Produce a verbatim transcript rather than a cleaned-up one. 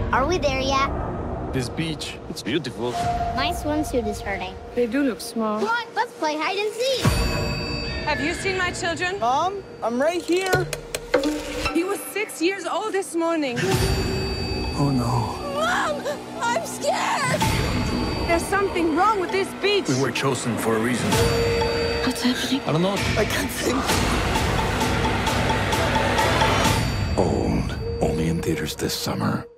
Are we there yet? This beach, it's beautiful. My swimsuit is hurting. They do look small. Come on, let's play hide and seek. Have you seen my children? Mom, I'm right here. He was six years old this morning. Oh, no. Mom, I'm scared. There's something wrong with this beach. We were chosen for a reason. What's happening? I don't know. I can't think. Old. Only in theaters this summer.